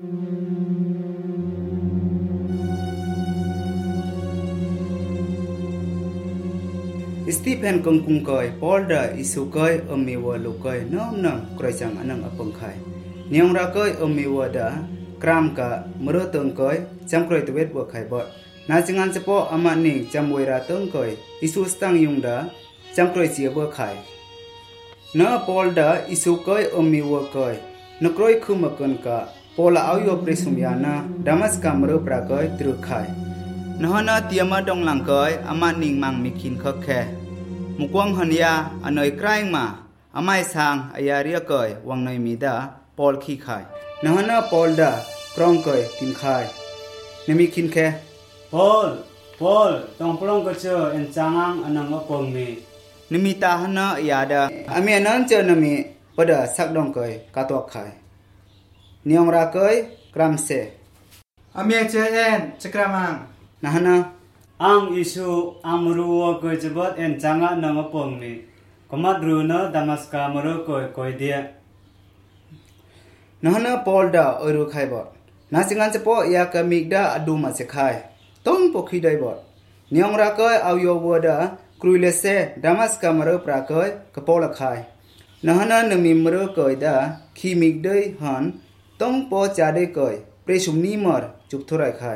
Stephen kong kung koi Paul da isu koi omiwa lukoi nom kroi chang anang apong khai niong ra koi omiwa da kram ka mero tong koi cham kroi tuwet bo khai bot na jingan chapo ama ning chamwei ra tong koi isu stang yung da cham kroi chia bo khai na Paul da isu koi omiwa koi no kroi khumakon ka Paul auyo presumya na damas ka mero pra koi tru khai Nahana tiama dong lang koi ama ning mang mikin khok khe mukwang hania anoi kraing ma amai sang ayaria koi wangnoi mi da Paul khi khai Nahana Paul da krong koi tin khai nemi kin khe Paul tong prong ko cho en changang anang apong mi nemi ta hana yada ame nan che nemi pada sak dong koi ka tok khai niong ra koi kram se ame che en chakramang Nahana ang isu amruwa ko jebot en changa nang apong mi komat runa damaska maro koi dia Nahana Paul da oru khai bot nasingan chapo ya ka migda adu ma se khai tong pokhi dai bot niong ra koi auyo woda kruile se damaska maro pra koi kapol khai Nahana nami maro koi da khi migdai han tong po cha dai koi presum ni mor chuk thorai khai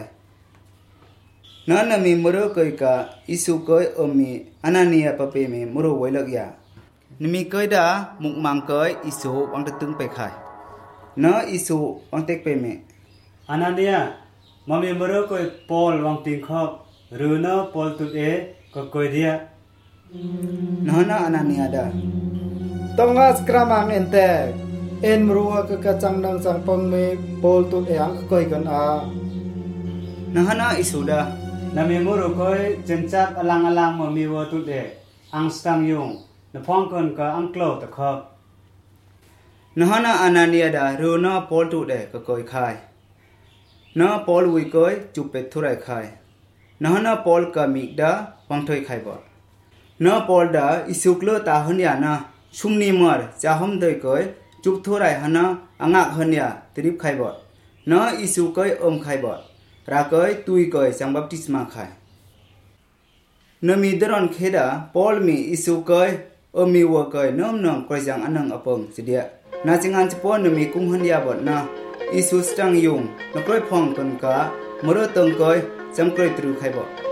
Nami muro koi ka isu koi omi anania pape me muro wailak ya Nami koi da mukmang koi isu wang tung pe khai Na isu wang tek pe me Anania mami maro koi Paul wang ting khok runa Paul tut e koi dia Nahana anania da tonga skramang ente en mruwa ka chang nang chang pong me Paul tu yang koi kan a Nahana isu da Nami muro koi jencap alang mami wo tut e ang stang yung na phong kon ka ang klo ta khok Nahana anania da runa Paul tu de ka koi khai Na Paul wi koi chupe thurai khai Nahana Paul ka migda wang thoi khai bot Na Paul da isuklo ta hanya na sumni mar chahom doi koi chup thorai hana angak hanya trip khai bot Na isu koi khai bot ra koi tui koi sang baptisma khai Nami daron kheda Paul mi isu koi omi wo koi nom koi jang anang apong sidia na jingan chapo nami kung hanya bot na isu stang yung na koi phong kon ka moro tong koi jam koi tru khai bot